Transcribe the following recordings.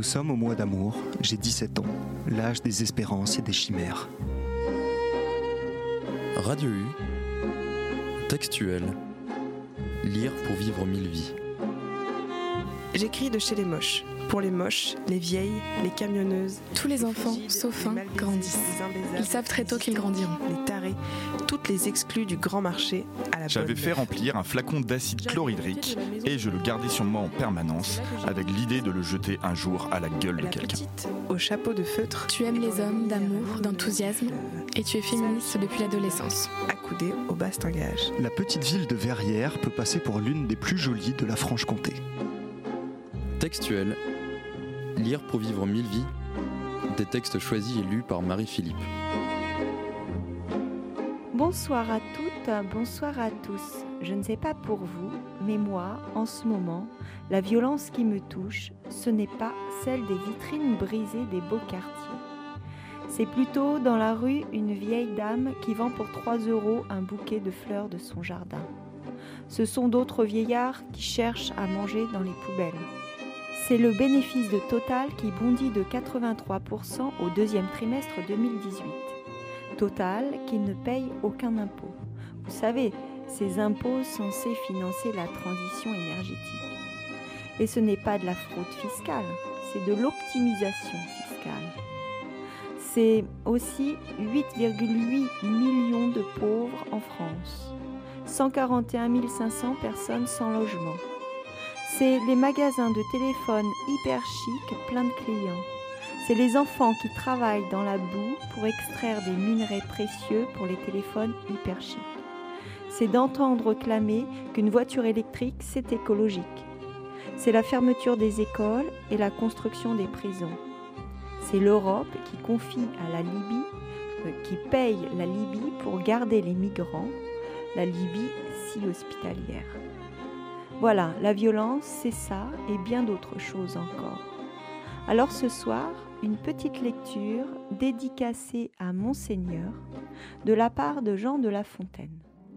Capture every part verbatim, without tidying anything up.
Nous sommes au mois d'amour, j'ai dix-sept ans, l'âge des espérances et des chimères. Radio U, textuel, lire pour vivre mille vies. J'écris de chez les moches. Pour les moches, les vieilles, les camionneuses. Tous les enfants, sauf un, grandissent. Ils savent très tôt qu'ils grandiront. Les tarés, toutes les exclus du grand marché à la J'avais bonne fait heure. remplir un flacon d'acide chlorhydrique et je le gardais sur moi en permanence avec l'idée de le jeter un jour à la gueule de La quelqu'un. petite, au chapeau de feutre. Tu aimes les hommes d'amour, d'enthousiasme, et tu es féministe depuis l'adolescence. Accoudée au bastingage. La petite ville de Verrières peut passer pour l'une des plus jolies de la Franche-Comté. Textuel, lire pour vivre mille vies. Des textes choisis et lus par Marie-Philippe. Bonsoir à toutes, bonsoir à tous. Je ne sais pas pour vous, mais moi, en ce moment, la violence qui me touche, ce n'est pas celle des vitrines brisées des beaux quartiers. C'est plutôt dans la rue une vieille dame qui vend pour trois euros un bouquet de fleurs de son jardin. Ce sont d'autres vieillards qui cherchent à manger dans les poubelles. C'est le bénéfice de Total qui bondit de quatre-vingt-trois pour cent au deuxième trimestre deux mille dix-huit. Total qui ne paye aucun impôt. Vous savez, ces impôts censés financer la transition énergétique. Et ce n'est pas de la fraude fiscale, c'est de l'optimisation fiscale. C'est aussi huit virgule huit millions de pauvres en France, cent quarante et un mille cinq cents personnes sans logement. C'est les magasins de téléphone hyper chic, plein de clients. C'est les enfants qui travaillent dans la boue pour extraire des minerais précieux pour les téléphones hyper chic. C'est d'entendre clamer qu'une voiture électrique, c'est écologique. C'est la fermeture des écoles et la construction des prisons. C'est l'Europe qui confie à la Libye, euh, qui paye la Libye pour garder les migrants, la Libye si hospitalière. Voilà, la violence, c'est ça et bien d'autres choses encore. Alors ce soir, une petite lecture dédicacée à Monseigneur de la part de Jean de La Fontaine.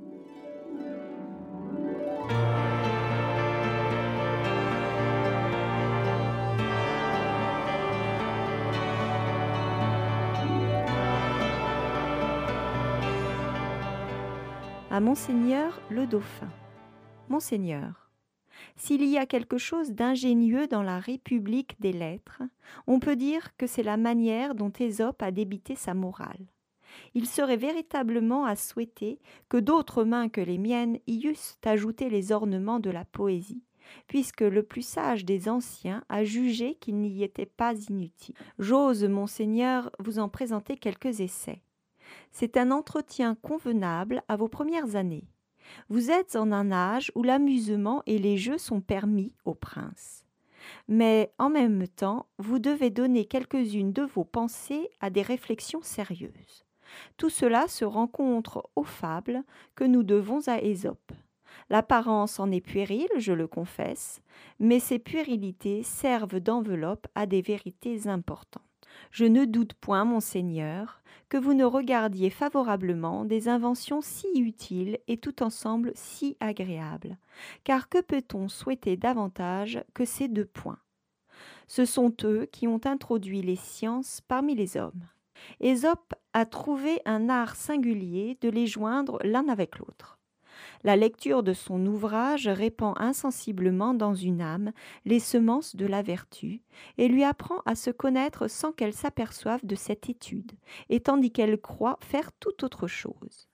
À Monseigneur le Dauphin. Monseigneur, s'il y a quelque chose d'ingénieux dans la République des lettres, on peut dire que c'est la manière dont Ésope a débité sa morale. Il serait véritablement à souhaiter que d'autres mains que les miennes y eussent ajouté les ornements de la poésie, puisque le plus sage des anciens a jugé qu'il n'y était pas inutile. J'ose, monseigneur, vous en présenter quelques essais. C'est un entretien convenable à vos premières années. Vous êtes en un âge où l'amusement et les jeux sont permis au prince. Mais en même temps, vous devez donner quelques-unes de vos pensées à des réflexions sérieuses. Tout cela se rencontre aux fables que nous devons à Ésope. L'apparence en est puérile, je le confesse, mais ces puérilités servent d'enveloppe à des vérités importantes. Je ne doute point, monseigneur, que vous ne regardiez favorablement des inventions si utiles et tout ensemble si agréables, car que peut-on souhaiter davantage que ces deux points ? Ce sont eux qui ont introduit les sciences parmi les hommes. Ésope a trouvé un art singulier de les joindre l'un avec l'autre. La lecture de son ouvrage répand insensiblement dans une âme les semences de la vertu et lui apprend à se connaître sans qu'elle s'aperçoive de cette étude, et tandis qu'elle croit faire tout autre chose.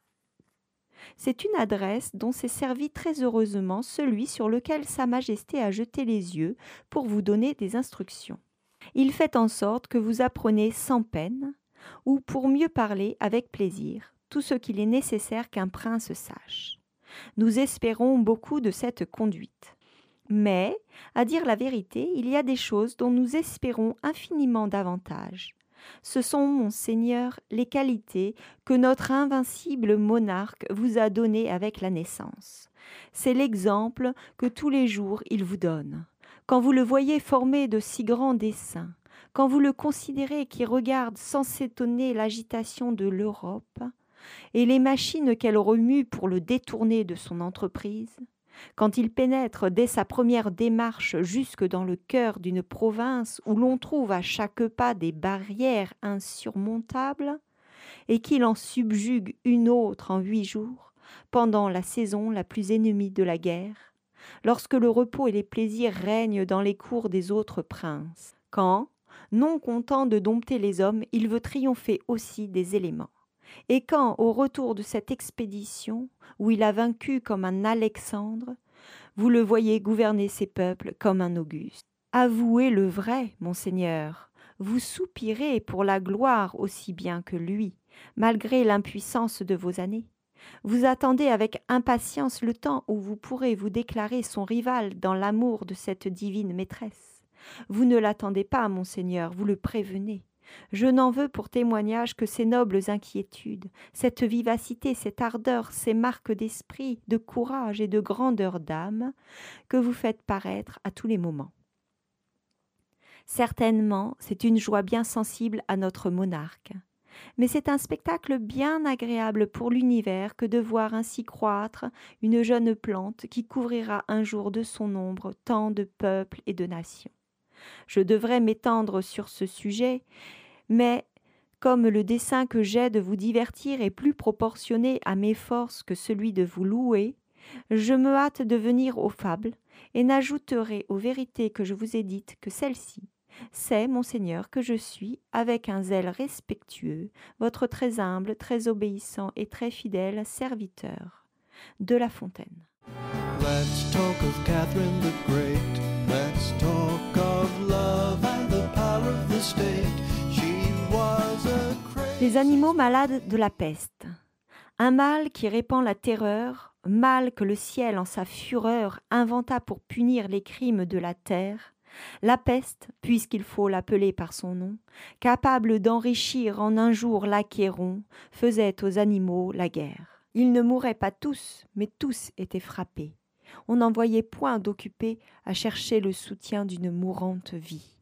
C'est une adresse dont s'est servi très heureusement celui sur lequel Sa Majesté a jeté les yeux pour vous donner des instructions. Il fait en sorte que vous apprenez sans peine, ou pour mieux parler avec plaisir, tout ce qu'il est nécessaire qu'un prince sache. Nous espérons beaucoup de cette conduite. Mais, à dire la vérité, il y a des choses dont nous espérons infiniment davantage. Ce sont, monseigneur, les qualités que notre invincible monarque vous a données avec la naissance. C'est l'exemple que tous les jours il vous donne. Quand vous le voyez formé de si grands desseins, quand vous le considérez qui regarde sans s'étonner l'agitation de l'Europe, et les machines qu'elle remue pour le détourner de son entreprise, quand il pénètre dès sa première démarche jusque dans le cœur d'une province où l'on trouve à chaque pas des barrières insurmontables, et qu'il en subjugue une autre en huit jours, pendant la saison la plus ennemie de la guerre, lorsque le repos et les plaisirs règnent dans les cours des autres princes, quand, non content de dompter les hommes, il veut triompher aussi des éléments. Et quand, au retour de cette expédition, où il a vaincu comme un Alexandre, vous le voyez gouverner ses peuples comme un Auguste. Avouez le vrai, monseigneur, vous soupirez pour la gloire aussi bien que lui, malgré l'impuissance de vos années. Vous attendez avec impatience le temps où vous pourrez vous déclarer son rival dans l'amour de cette divine maîtresse. Vous ne l'attendez pas, monseigneur, vous le prévenez. Je n'en veux pour témoignage que ces nobles inquiétudes, cette vivacité, cette ardeur, ces marques d'esprit, de courage et de grandeur d'âme que vous faites paraître à tous les moments. Certainement, c'est une joie bien sensible à notre monarque. Mais c'est un spectacle bien agréable pour l'univers que de voir ainsi croître une jeune plante qui couvrira un jour de son ombre tant de peuples et de nations. Je devrais m'étendre sur ce sujet, mais comme le dessein que j'ai de vous divertir est plus proportionné à mes forces que celui de vous louer, je me hâte de venir aux fables et n'ajouterai aux vérités que je vous ai dites que celle-ci, c'est, monseigneur, que je suis, avec un zèle respectueux, votre très humble, très obéissant et très fidèle serviteur, de La Fontaine. Let's talk of Catherine the Great. Let's talk of love and the power of the state. She was a crazy... Les animaux malades de la peste. Un mal qui répand la terreur, mal que le ciel en sa fureur inventa pour punir les crimes de la terre. La peste, puisqu'il faut l'appeler par son nom, capable d'enrichir en un jour l'Achéron, faisait aux animaux la guerre. Ils ne mouraient pas tous, mais tous étaient frappés. On n'en voyait point d'occupés à chercher le soutien d'une mourante vie.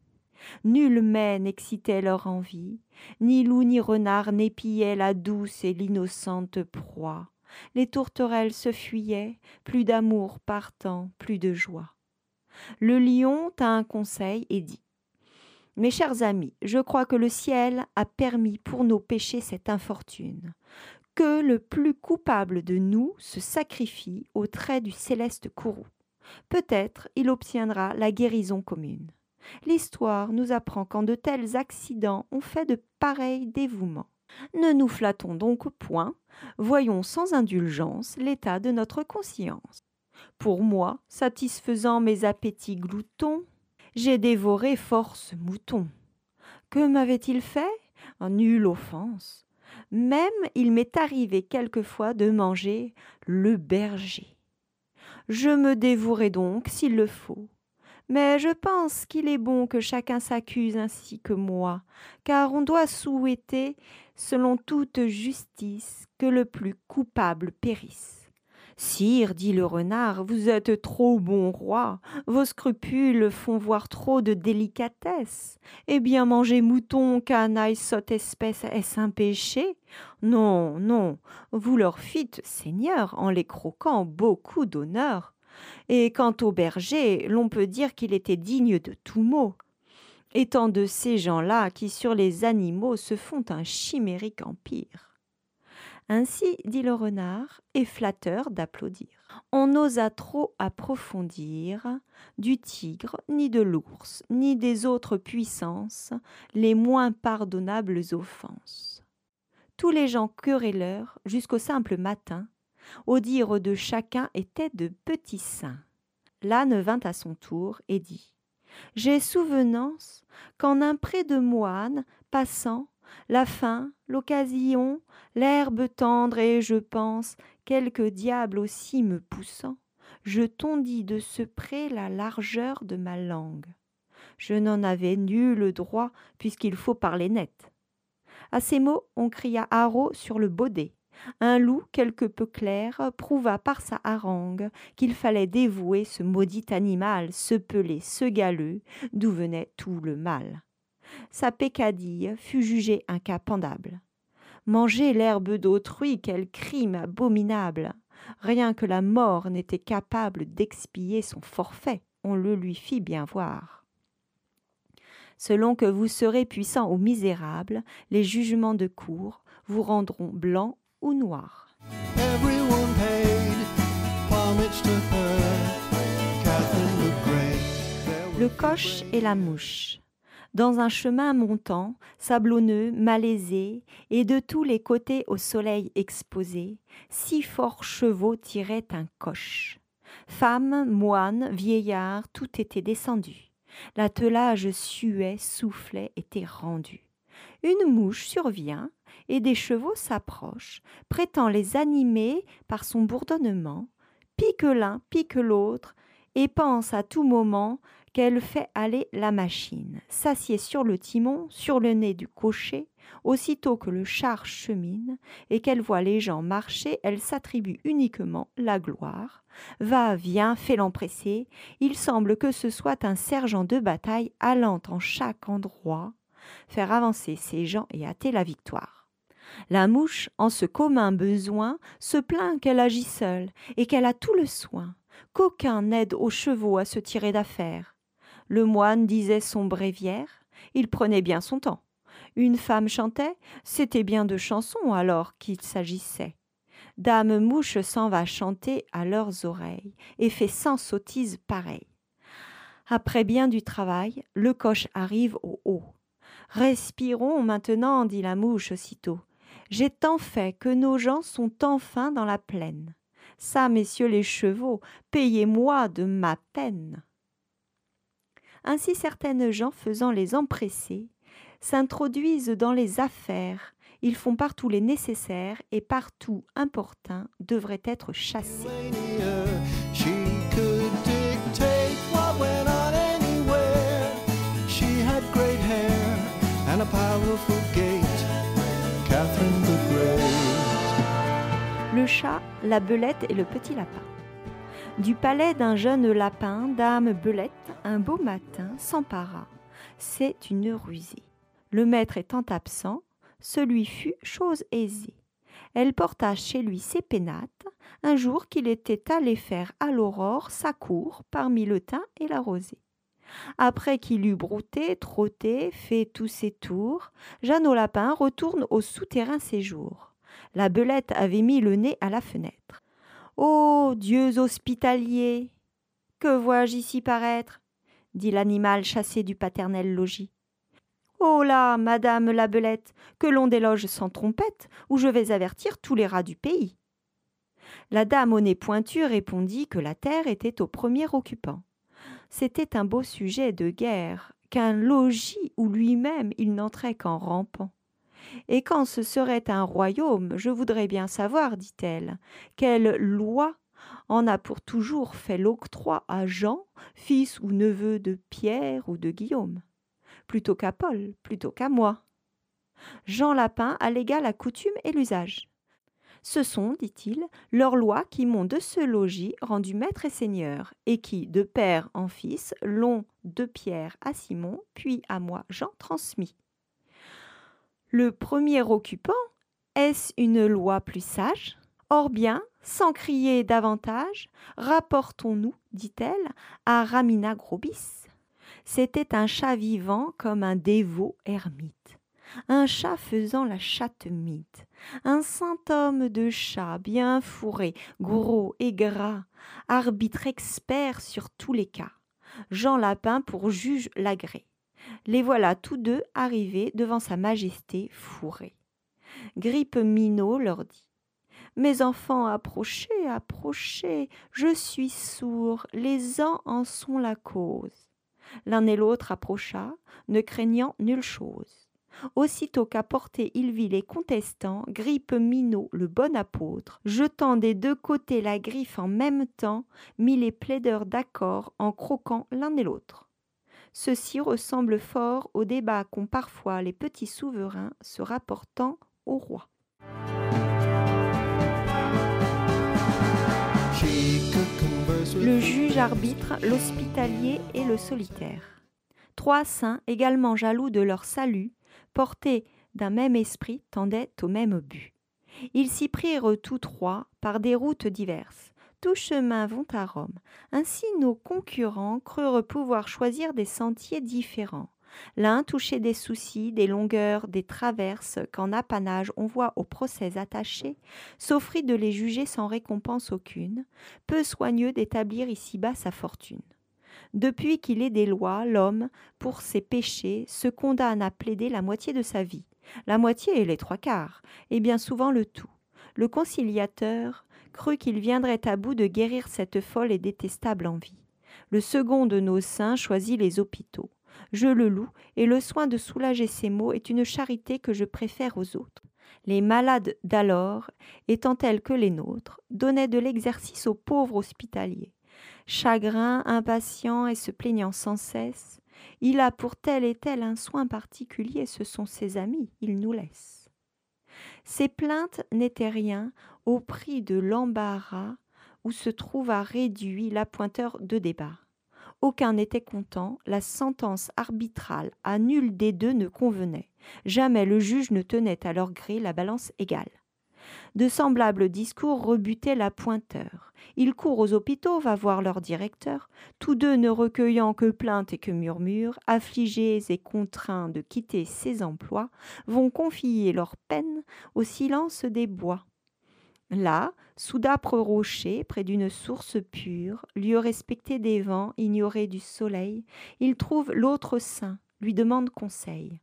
Nul mets n'excitait leur envie, ni loup ni renard n'épiaient la douce et l'innocente proie. Les tourterelles se fuyaient, plus d'amour partant, plus de joie. Le lion tint un conseil et dit « Mes chers amis, je crois que le ciel a permis pour nos péchés cette infortune, que le plus coupable de nous se sacrifie aux traits du céleste courroux. Peut-être il obtiendra la guérison commune. L'histoire nous apprend qu'en de tels accidents on fait de pareils dévouements. Ne nous flattons donc point, voyons sans indulgence l'état de notre conscience. Pour moi, satisfaisant mes appétits gloutons, j'ai dévoré force moutons. Que m'avait-il fait? Nulle offense. Même il m'est arrivé quelquefois de manger le berger. Je me dévouerai donc s'il le faut. Mais je pense qu'il est bon que chacun s'accuse ainsi que moi, car on doit souhaiter, selon toute justice, que le plus coupable périsse. Sire, dit le renard, vous êtes trop bon roi, vos scrupules font voir trop de délicatesse. Eh bien, manger mouton, canaille, sotte espèce, est-ce un péché? Non, non, vous leur fîtes, seigneur, en les croquant, beaucoup d'honneur. Et quant au berger, l'on peut dire qu'il était digne de tout mot. Étant de ces gens-là qui sur les animaux se font un chimérique empire. Ainsi, dit le renard, et flatteur d'applaudir. On n'osa trop approfondir du tigre, ni de l'ours, ni des autres puissances, les moins pardonnables offenses. Tous les gens querelleurs, jusqu'au simple matin, au dire de chacun étaient de petits saints. L'âne vint à son tour et dit « J'ai souvenance qu'en un pré de moine, passant, la faim, l'occasion, l'herbe tendre et, je pense, quelque diable aussi me poussant, je tondis de ce pré la largeur de ma langue. Je n'en avais nul droit, puisqu'il faut parler net. » À ces mots, on cria haro sur le baudet. Un loup, quelque peu clair, prouva par sa harangue qu'il fallait dévouer ce maudit animal, ce pelé, ce galeux, d'où venait tout le mal. Sa peccadille fut jugée un cas pendable. Manger l'herbe d'autrui, quel crime abominable! Rien que la mort n'était capable d'expier son forfait, on le lui fit bien voir. Selon que vous serez puissant ou misérable, les jugements de cour vous rendront blanc ou noir. Everyone paid homage to her, Catherine the Great. There Le were coche et la mouche. Dans un chemin montant, sablonneux, malaisé, et de tous les côtés au soleil exposé, six forts chevaux tiraient un coche. Femmes, moines, vieillards, tout était descendu. L'attelage suait, soufflait, était rendu. Une mouche survient, et des chevaux s'approchent, prétend les animer par son bourdonnement, pique l'un, pique l'autre, et pense à tout moment qu'elle fait aller la machine, s'assied sur le timon, sur le nez du cocher, aussitôt que le char chemine, et qu'elle voit les gens marcher, elle s'attribue uniquement la gloire. Va, vient, fait l'empresser, il semble que ce soit un sergent de bataille allant en chaque endroit, faire avancer ses gens et hâter la victoire. La mouche, en ce commun besoin, se plaint qu'elle agit seule, et qu'elle a tout le soin, qu'aucun n'aide aux chevaux à se tirer d'affaire. Le moine disait son bréviaire, il prenait bien son temps. Une femme chantait, c'était bien de chansons alors qu'il s'agissait. Dame Mouche s'en va chanter à leurs oreilles et fait cent sottises pareilles. Après bien du travail, le coche arrive au haut. « Respirons maintenant, dit la mouche aussitôt. J'ai tant fait que nos gens sont enfin dans la plaine. Ça, messieurs les chevaux, payez-moi de ma peine. » Ainsi certaines gens, faisant les empressés, s'introduisent dans les affaires. Ils font partout les nécessaires et partout importuns devraient être chassés. She could dictate what went on anywhere. She had great hair and a powerful gait. Catherine the Great. Le chat, la belette et le petit lapin. Du palais d'un jeune lapin, dame Belette, un beau matin, s'empara. C'est une rusée. Le maître étant absent, ce lui fut chose aisée. Elle porta chez lui ses pénates, un jour qu'il était allé faire à l'aurore sa cour parmi le thym et la rosée. Après qu'il eut brouté, trotté, fait tous ses tours, Jeannot Lapin retourne au souterrain séjour. La belette avait mis le nez à la fenêtre. « Ô dieux hospitaliers, que vois-je ici paraître ?» dit l'animal chassé du paternel logis. « Oh là, madame la belette, que l'on déloge sans trompette, ou je vais avertir tous les rats du pays. » La dame au nez pointu répondit que la terre était au premier occupant. C'était un beau sujet de guerre, qu'un logis où lui-même il n'entrait qu'en rampant. Et quand ce serait un royaume, je voudrais bien savoir, dit-elle, quelle loi en a pour toujours fait l'octroi à Jean, fils ou neveu de Pierre ou de Guillaume, plutôt qu'à Paul, plutôt qu'à moi. Jean Lapin allégua la coutume et l'usage. Ce sont, dit-il, leurs lois qui m'ont de ce logis rendu maître et seigneur, et qui, de père en fils, l'ont de Pierre à Simon, puis à moi Jean transmis. Le premier occupant, est-ce une loi plus sage ? Or bien, sans crier davantage, rapportons-nous, dit-elle, à Ramina Grobis. C'était un chat vivant comme un dévot ermite, un chat faisant la chatte-mite, un saint homme de chat bien fourré, gros et gras, arbitre expert sur tous les cas, Jean Lapin pour juge l'agré. Les voilà tous deux arrivés devant sa majesté fourrée. Grippe Minot leur dit « Mes enfants, approchez, approchez, je suis sourd, les ans en sont la cause. » L'un et l'autre approcha, ne craignant nulle chose. Aussitôt qu'à portée il vit les contestants, Grippe Minot, le bon apôtre, jetant des deux côtés la griffe en même temps, mit les plaideurs d'accord en croquant l'un et l'autre. Ceci ressemble fort au débat qu'ont parfois les petits souverains se rapportant au roi. Le juge arbitre, l'hospitalier et le solitaire. Trois saints, également jaloux de leur salut, portés d'un même esprit, tendaient au même but. Ils s'y prirent tous trois par des routes diverses. Tous chemins vont à Rome. Ainsi nos concurrents crurent pouvoir choisir des sentiers différents. L'un touchait des soucis, des longueurs, des traverses qu'en apanage on voit aux procès attachés, s'offrit de les juger sans récompense aucune, peu soigneux d'établir ici-bas sa fortune. Depuis qu'il est des lois, l'homme, pour ses péchés, se condamne à plaider la moitié de sa vie. La moitié et les trois quarts, et bien souvent le tout. Le conciliateur crut qu'il viendrait à bout de guérir cette folle et détestable envie. Le second de nos saints choisit les hôpitaux. Je le loue, et le soin de soulager ces maux est une charité que je préfère aux autres. Les malades d'alors, étant tels que les nôtres, donnaient de l'exercice aux pauvres hospitaliers. Chagrin, impatient et se plaignant sans cesse, il a pour tel et tel un soin particulier, ce sont ses amis, il nous laisse. Ces plaintes n'étaient rien au prix de l'embarras où se trouva réduit l'appointeur de débat. Aucun n'était content, la sentence arbitrale à nul des deux ne convenait. Jamais le juge ne tenait à leur gré la balance égale. De semblables discours rebutaient l'appointeur. Il court aux hôpitaux, va voir leur directeur, tous deux ne recueillant que plaintes et que murmures, affligés et contraints de quitter ses emplois, vont confier leur peine au silence des bois. Là, sous d'âpres rochers, près d'une source pure, lieu respecté des vents, ignoré du soleil, ils trouvent l'autre saint, lui demandent conseil.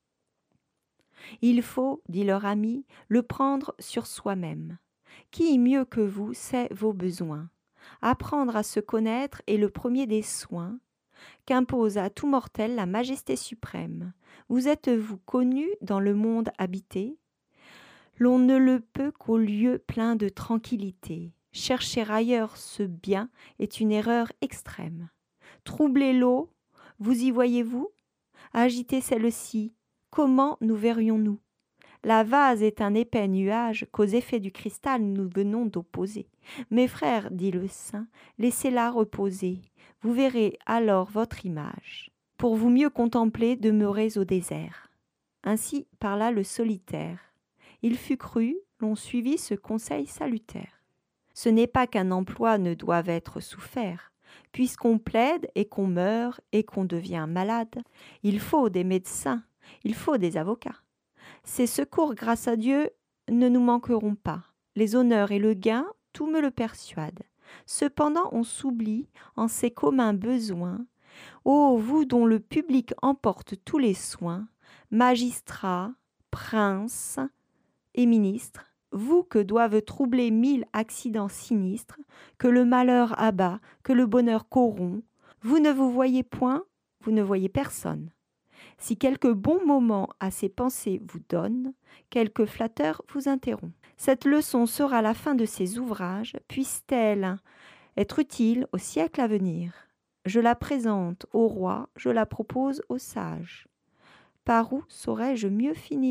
Il faut, dit leur ami, le prendre sur soi-même. Qui mieux que vous sait vos besoins? Apprendre à se connaître est le premier des soins qu'impose à tout mortel la majesté suprême. Vous êtes-vous connu dans le monde habité? L'on ne le peut qu'au lieu plein de tranquillité. Chercher ailleurs ce bien est une erreur extrême. Troubler l'eau, vous y voyez-vous? Agiter celle-ci, comment nous verrions-nous? La vase est un épais nuage qu'aux effets du cristal nous venons d'opposer. Mes frères, dit le saint, laissez-la reposer. Vous verrez alors votre image. Pour vous mieux contempler, demeurez au désert. Ainsi parla le solitaire. Il fut cru, l'on suivit ce conseil salutaire. Ce n'est pas qu'un emploi ne doive être souffert. Puisqu'on plaide et qu'on meurt et qu'on devient malade, il faut des médecins, il faut des avocats. Ces secours, grâce à Dieu, ne nous manqueront pas. Les honneurs et le gain, tout me le persuade. Cependant, on s'oublie en ses communs besoins. Ô vous dont le public emporte tous les soins, magistrats, princes et ministres, vous que doivent troubler mille accidents sinistres, que le malheur abat, que le bonheur corrompt, vous ne vous voyez point, vous ne voyez personne. Si quelque bon moment à ces pensées vous donne, quelque flatteur vous interrompt. Cette leçon sera la fin de ces ouvrages, puisse-t-elle être utile au siècle à venir. Je la présente au roi, je la propose aux sages. Par où saurais-je mieux finir ?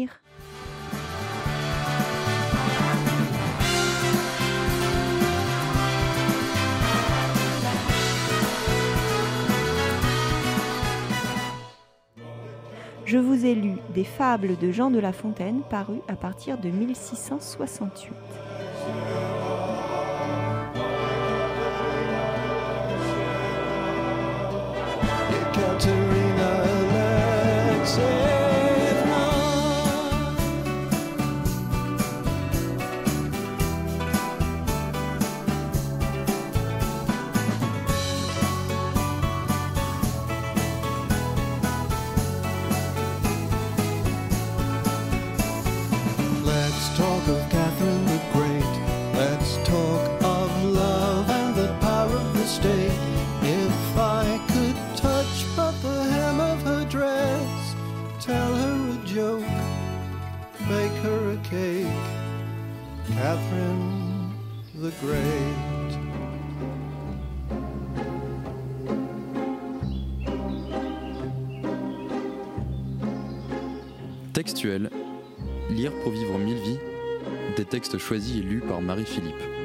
Je vous ai lu des fables de Jean de La Fontaine parues à partir de mille six cent soixante-huit. Talk of Catherine the Great. Let's talk of love and the power of the state. If I could touch but the hem of her dress, tell her a joke, bake her a cake, Catherine the Great. Textuel. Lire pour vivre mille vies, des textes choisis et lus par Marie-Philippe.